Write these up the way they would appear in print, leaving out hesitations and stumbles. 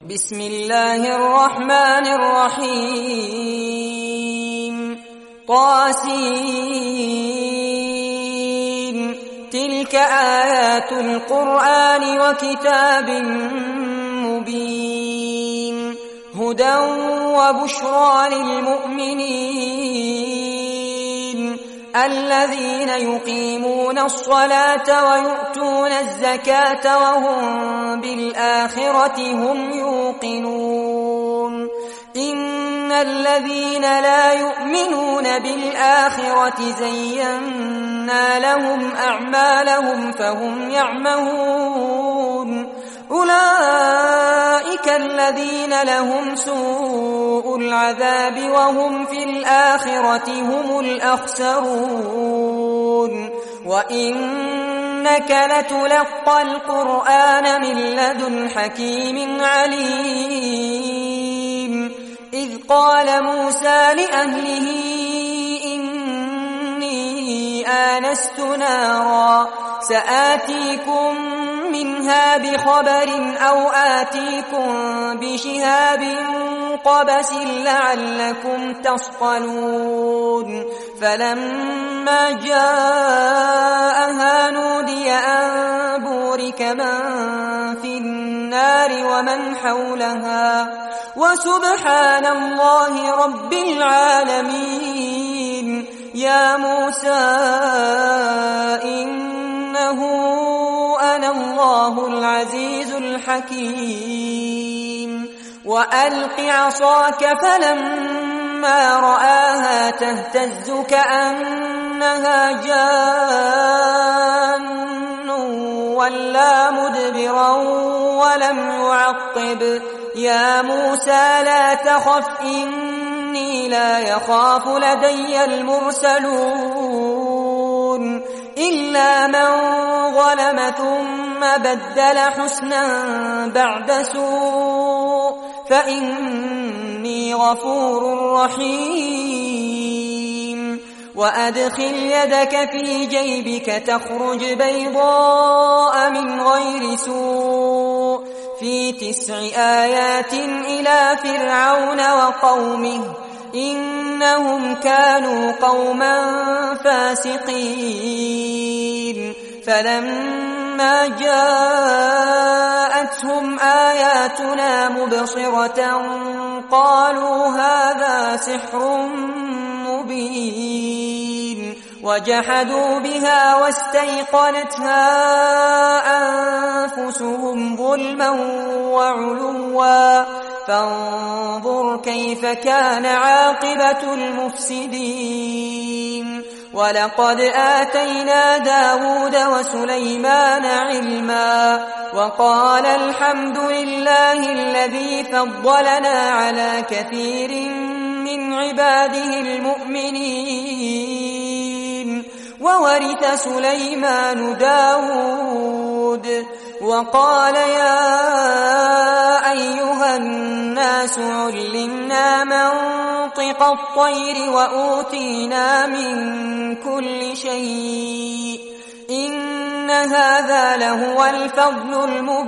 بسم الله الرحمن الرحيم طاسين تلك آيات القرآن وكتاب مبين هدى وبشرى للمؤمنين الذين يقيمون الصلاة ويؤتون الزكاة وهم بالآخرة هم يوقنون إن الذين لا يؤمنون بالآخرة زينا لهم أعمالهم فهم يعمهون أولئك الذين لهم سوء العذاب وهم في الآخرة هم الأخسرون وإنك لتلقى القرآن من لدن حكيم عليم إذ قال موسى لأهله إني آنست نارا سآتيكم منها بخبر أو آتيكم بشهاب قبس لعلكم تصطلون فلما جاءها نودي أن بورك من في النار ومن حولها وسبحان الله رب العالمين يا موسى إنه أنا الله العزيز الحكيم وألق عصاك فلما رآها تهتز كأنها جان ولا مدبرا ولم يعقب يا موسى لا تخف إني لا يخاف لدي المرسلون إلا من ظلم ثم بدل حسنا بعد سوء فإني غفور رحيم وأدخل يدك في جيبك تخرج بيضاء من غير سوء في 9 آيات إلى فرعون وقومه إنهم كانوا قوما فاسقين فلما جاءتهم آياتنا مبصرة قالوا هذا سحر مبين وجحدوا بها واستيقنتها أنفسهم ظلما وعلوا فانظر كيف كان عاقبة المفسدين ولقد آتينا داود وسليمان علما وقال الحمد لله الذي فضلنا على كثير من عباده المؤمنين وورث سليمان داود وقال يا أيها الناس علمنا منطق الطير وأوتينا من كل شيء إن هذا لهو الفضل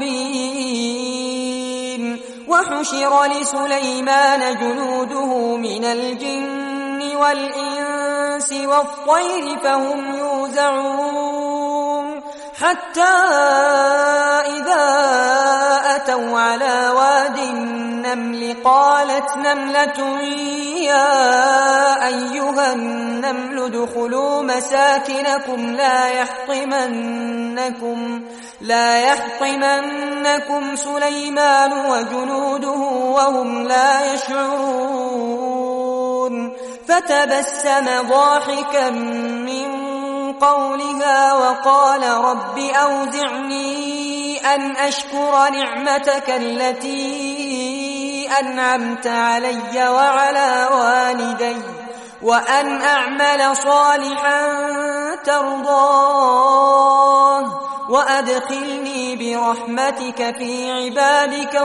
المبين وحشر لسليمان جنوده من الجن والإنس والطير فهم يوزعون حتى إذا أتوا على واد النمل قالت نملة يا أيها النمل ادخلوا مساكنكم لا يحطمنكم سليمان وجنوده وهم لا يشعرون فتبسم ضاحكا من قولها وقال رب أوزعني أن أشكر نعمتك التي أنعمت علي وعلى والدي وأن أعمل صالحا ترضاه وأدخلني برحمتك في عبادك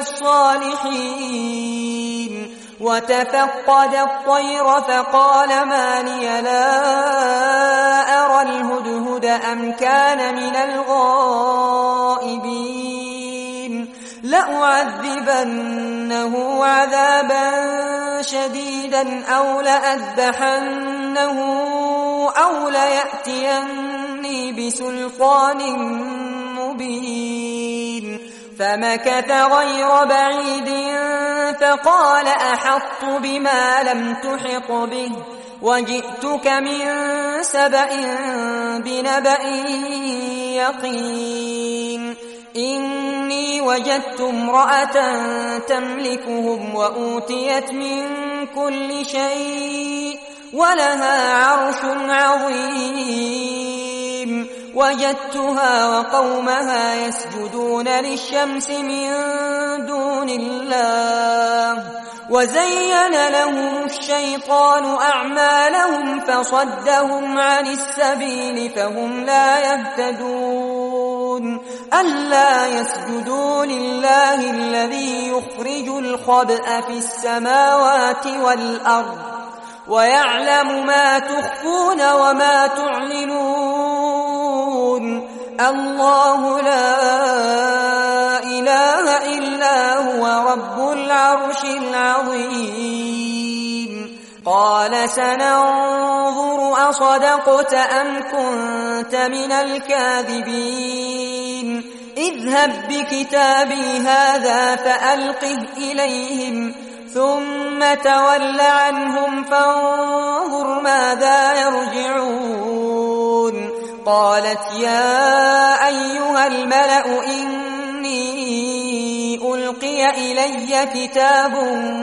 الصالحين وتفقد الطير فقال ما لي لا أرى الهدهد أم كان من الغائبين لأعذبنه عذابا شديدا أو لأذبحنه أو ليأتيني بسلطان مبين. فمكث غير بعيد فقال أحطت بما لم تحط به وجئتك من سبأ بنبأ يقين. إني وجدت امرأة تملكهم وأوتيت من كل شيء ولها عرش عظيم. وجدتها وقومها يسجدون للشمس من دون الله وزين لهم الشيطان أعمالهم فصدهم عن السبيل فهم لا يهتدون. ألا يسجدوا لله الذي يخرج الخبأ في السماوات والأرض ويعلم ما تخفون وما تعلنون. الله لا إله إلا هو رب العرش العظيم. قال سننظر أصدقت أم كنت من الكاذبين. اذهب بكتابي هذا فألقه إليهم ثم تول عنهم فانظر ماذا يرجعون. قالت يا أيها الملأ إني ألقي إلي كتاب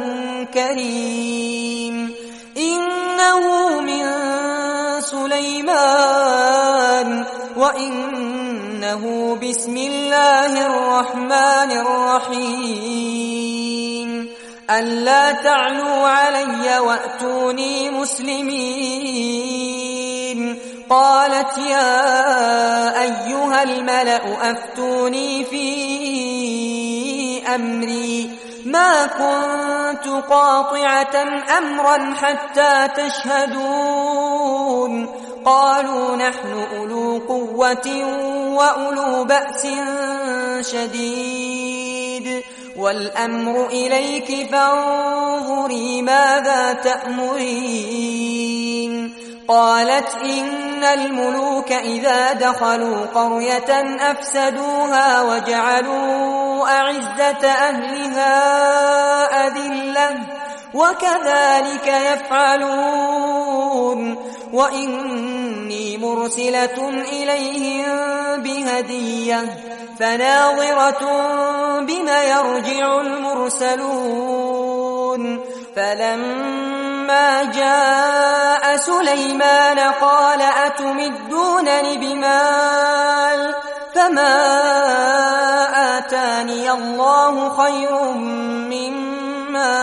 كريم إنه من سليمان وإنه بسم الله الرحمن الرحيم. ألا تعلوا علي وأتوني مسلمين. قالت يا أيها الملأ أفتوني في أمري ما كنت قاطعة أمرا حتى تشهدون. قالوا نحن أولو قوة وأولو بأس شديد والأمر إليك فانظري ماذا تأمرين. قالت إن الملوك إذا دخلوا قرية أفسدوها وجعلوا أعزة أهلها أذلة وكذلك يفعلون. وإني مرسلة إليهم بهدية فناظرة بما يرجع المرسلون. فلما جاء سليمان قال أتمدونني بمال فما آتاني الله خير مما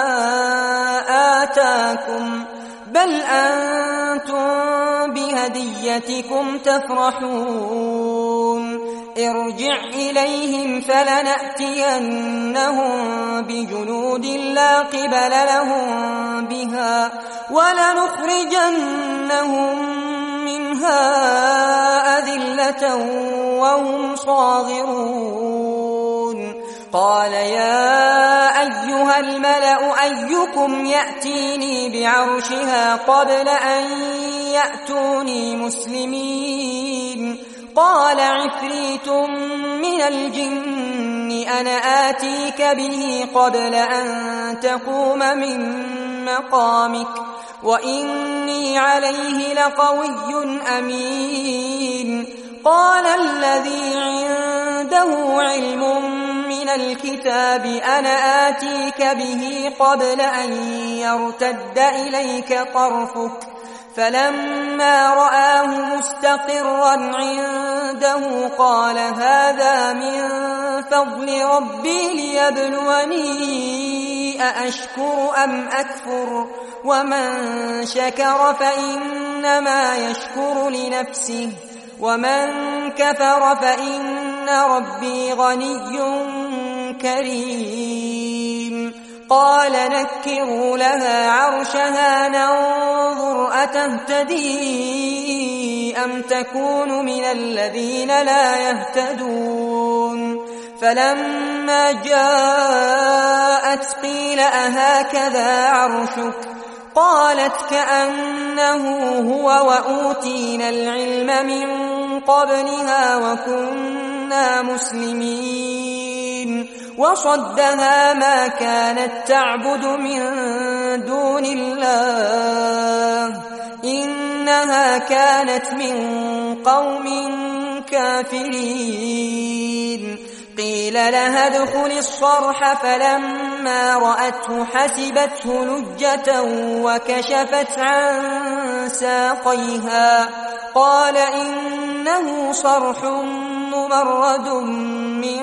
آتاكم بل أنتم بهديتكم تفرحون. ارجع إليهم فلنأتينهم بجنود لا قبل لهم بها ولنخرجنهم منها أذلة وهم صاغرون. قال يا أيها الملأ أيكم يأتيني بعرشها قبل أن يأتوني مسلمين. قال عفريت من الجن أنا آتيك به قبل أن تقوم من مقامك وإني عليه لقوي أمين. قال الذي عنده علم من الكتاب أنا آتيك به قبل أن يرتد إليك طرفك فلما رآه مستقرا عنده قال هذا من فضل ربي ليبلوني أأشكر أم أكفر ومن شكر فإنما يشكر لنفسه ومن كفر فإن ربي غني كريم. قال نكروا لها عرشها ننظر أتهتدي أم تكون من الذين لا يهتدون. فلما جاءت قيل أهكذا عرشك قالت كأنه هو وأوتينا العلم من قبلها وكنا مسلمين وصدها ما كانت تعبد من دون الله إنها كانت من قوم كافرين قيل لها ادخل الصرح فلما رأته حسبته لجة وكشفت عن ساقيها قال إنه صرح ممرد من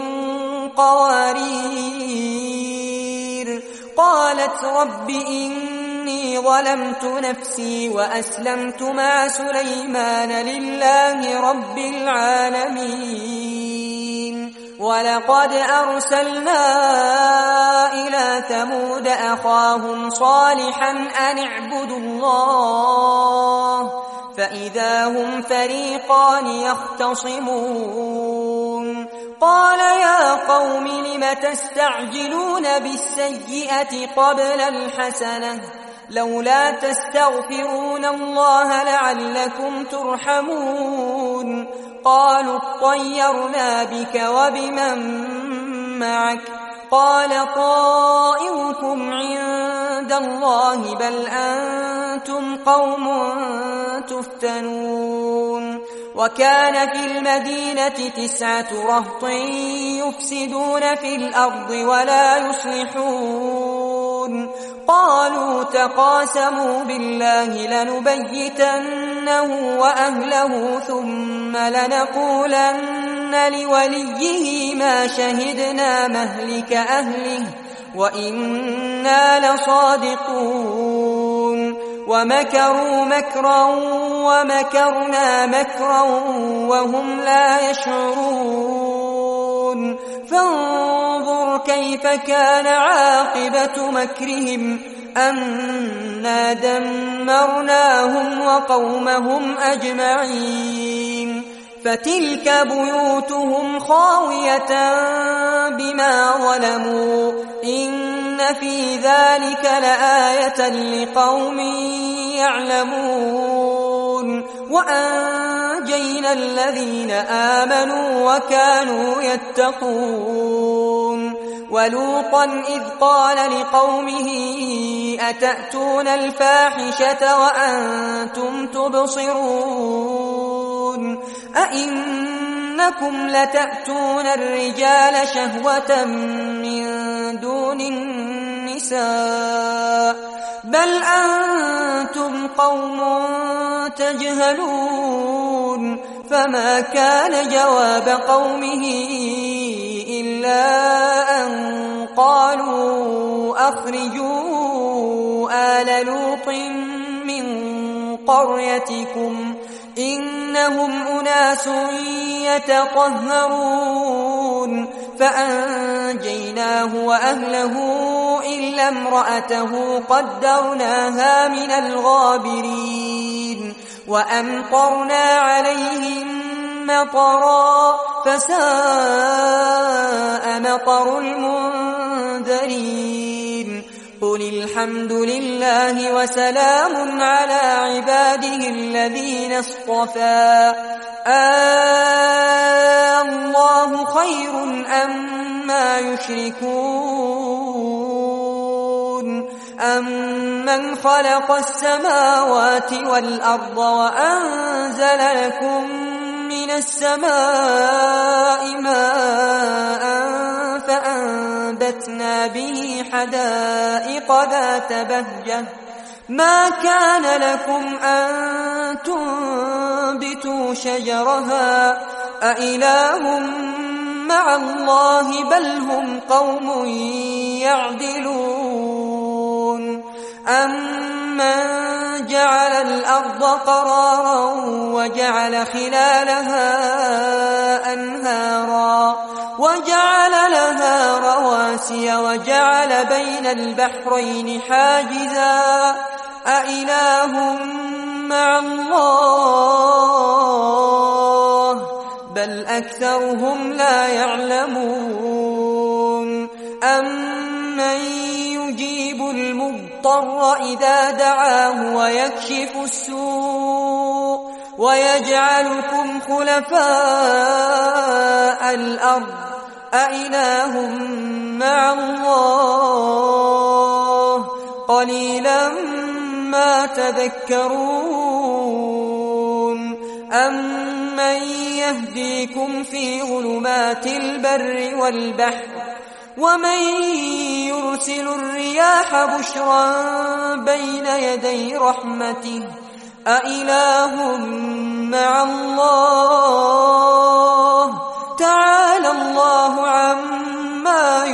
قوارير قالت رب إني ظلمت نفسي وأسلمت مع سليمان لله رب العالمين ولقد أرسلنا إلى ثمود أخاهم صالحا أن اعبدوا الله فإذا هم فريقان يختصمون قال يا قوم لم تستعجلون بالسيئة قبل الحسنة لولا تستغفرون الله لعلكم ترحمون قالوا اطيرنا بك وبمن معك قال طائركم عند الله بل أنتم قوم تفتنون وكان في المدينة 9 رهط يفسدون في الأرض ولا يصلحون قالوا تقاسموا بالله لنبيتنه وأهله ثم لنقولن لوليه ما شهدنا مهلك أهله وإنا لصادقون ومكروا مكرا ومكرنا مكرا وهم لا يشعرون فانظر كيف كان عاقبة مكرهم أنا دمرناهم وقومهم أجمعين فتلك بيوتهم خاوية بما ظلموا إن في ذلك لآية لقوم يعلمون وأنجينا الذين آمنوا وكانوا يتقون ولوطا إذ قال لقومه أتأتون الفاحشة وأنتم تبصرون أئنكم لتأتون الرجال شهوة من دون النساء بل أنتم قوم تجهلون فما كان جواب قومه إلا أن قالوا أخرجوا آل لوط من قريتكم إنهم أناس يتطهرون فأنجيناه وأهله إلا امرأته قدرناها من الغابرين وأمطرنا عليهم مطرا فساء مطر المنذرين قل الحمد لله وسلام على عباده الذين اصطفى الله خير أما يشركون أمن خلق السماوات والأرض وأنزل لكم من السماء ماء فأنبتنا به حدائق ذات بهجة ما كان لكم أن تنبتوا شجرها أإله مع الله بل هم قوم يعدلون أمن جعل الأرض قرارا وجعل خلالها أنهارا وجعل لها رواسي وجعل بين البحرين حاجزا أإله مع الله بل أكثرهم لا يعلمون أمن يجيب المضطر إذا دعاه ويكشف السوء ويجعلكم خلفاء الأرض أإله مع الله قليلا ما تذكرون أمن يهديكم في ظلمات البر والبحر ومن يرسل الرياح بشرا بين يدي رحمته أإله مع الله تعالى الله عما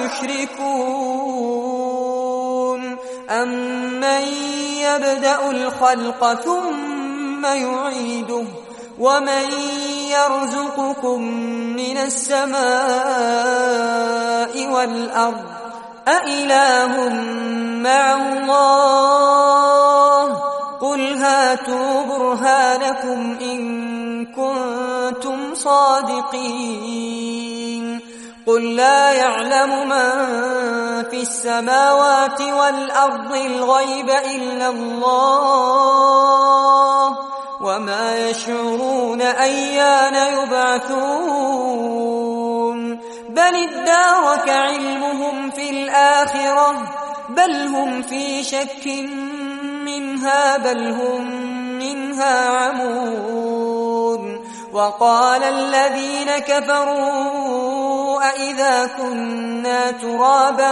يشركون أمن يبدأ الخلق ثم يعيده ومن يرزقكم من السماء والأرض أإله مع الله قل هاتوا برهانكم إن كنتم صادقين قل لا يعلم من في السماوات والأرض الغيب إلا الله وما يشعرون أيان يبعثون بل ادارك علمهم في الآخرة بل هم في شك منها بل هم منها عمون وقال الذين كفروا أئذا كنا ترابا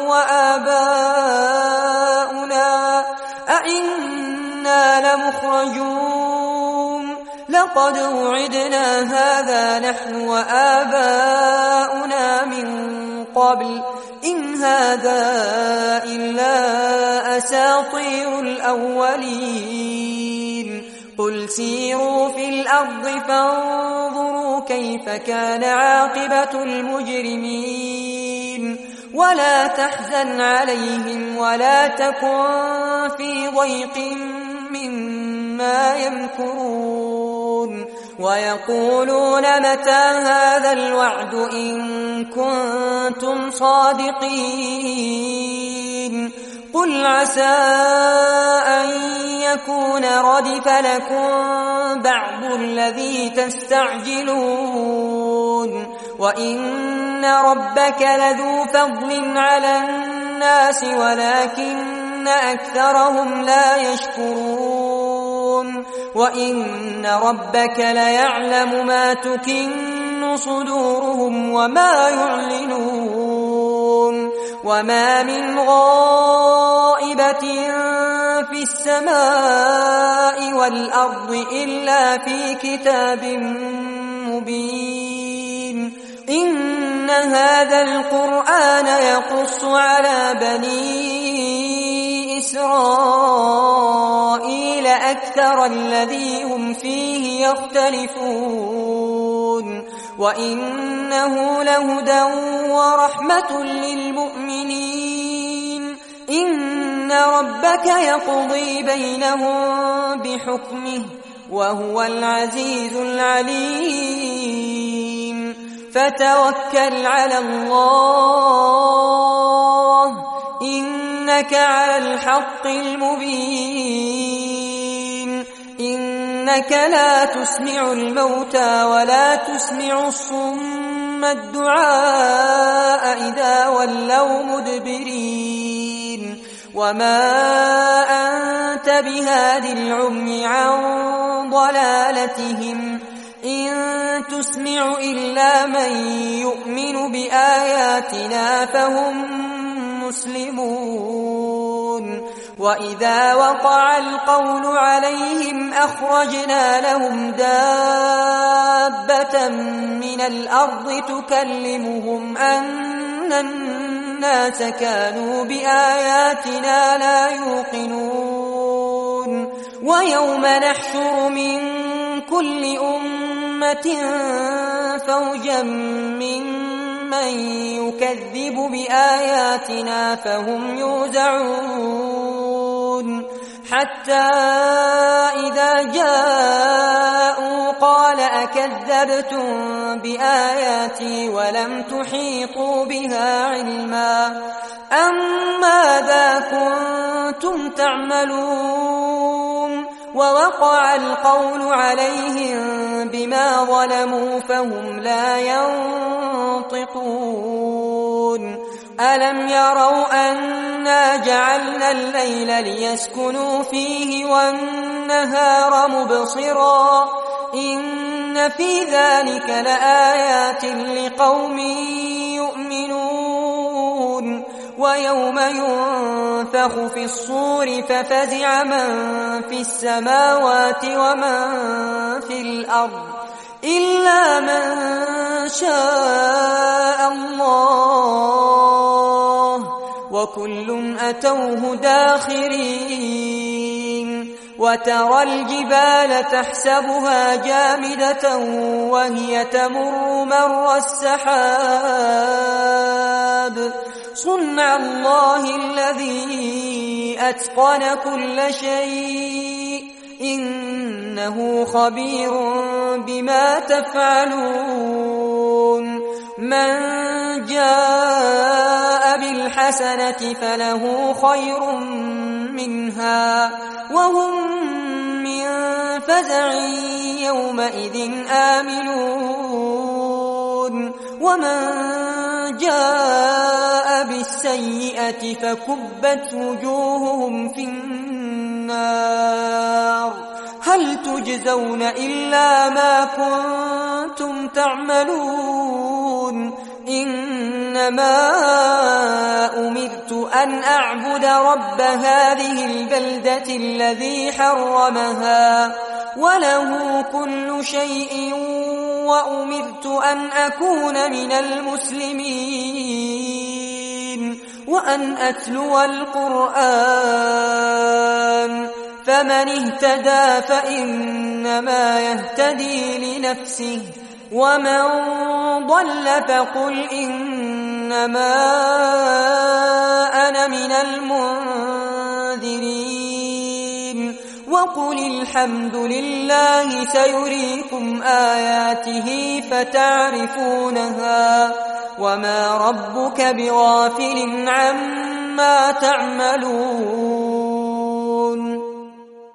وآباؤنا أئنا لمخرجون لقد وعدنا هذا نحن وآباؤنا من قبل إن هذا إلا أساطير الأولين قل سيروا في الأرض فانظروا كيف كان عاقبة المجرمين ولا تحزن عليهم ولا تكن في ضيق مما يمكرون ويقولون متى هذا الوعد إن كنتم صادقين قل عسى أن يكون ردف لكم بعض الذي تستعجلون وإن ربك لذو فضل على الناس ولكن أكثرهم لا يشكرون وإن ربك ليعلم ما تكن صدورهم وما يعلنون وما من غائبة في السماء والأرض إلا في كتاب مبين إن هذا القرآن يقص على بني إسرائيل أكثر الذي هم فيه يختلفون وإنه لهدى ورحمة للمؤمنين إن ربك يقضي بينهم بحكمه وهو العزيز العليم فتوكل على الله إنك على الحق المبين إنك لا تسمع الموتى ولا تسمع الصم الدعاء إذا ولوا مدبرين وما أنت بهاد العمي عن ضلالتهم إن تسمع إلا من يؤمن بآياتنا فهم مسلمون وإذا وقع القول عليهم أخرجنا لهم دابة من الأرض تكلمهم أن الناس كانوا بآياتنا لا يوقنون ويوم نحشر من كل أمة فوجا ممن يكذب بآياتنا فهم يوزعون حتى إذا جاءوا قال كذبتم بآياتي ولم تحيطوا بها علما أم ماذا كنتم تعملون ووقع القول عليهم بما ظلموا فهم لا ينطقون ألم يروا أنا جعلنا الليل ليسكنوا فيه والنهار مبصرا إن في ذلك لآيات لقوم يؤمنون ويوم ينفخ في الصور ففزع من في السماوات ومن في الأرض إلا من شاء الله وكل أتوه داخرين وترى الجبال تحسبها جامدة وهي تمر مر السحاب صنع الله الذي أتقن كل شيء إنه خبير بما تفعلون من جاء بالحسنة فله خير منها وهم من فزع يومئذ آمنون ومن جاء بالسيئة فكبت وجوههم في النار هل تجزون إلا ما كنتم تعملون إنما أمرت أن أعبد رب هذه البلدة الذي حرمها وله كل شيء وأمرت أن أكون من المسلمين وأن أتلو القرآن فمن اهتدى فإنما يهتدي لنفسه ومن ضل فقل إنما أنا من المنذرين وقل الحمد لله سيريكم آياته فتعرفونها وما ربك بغافل عما تعملون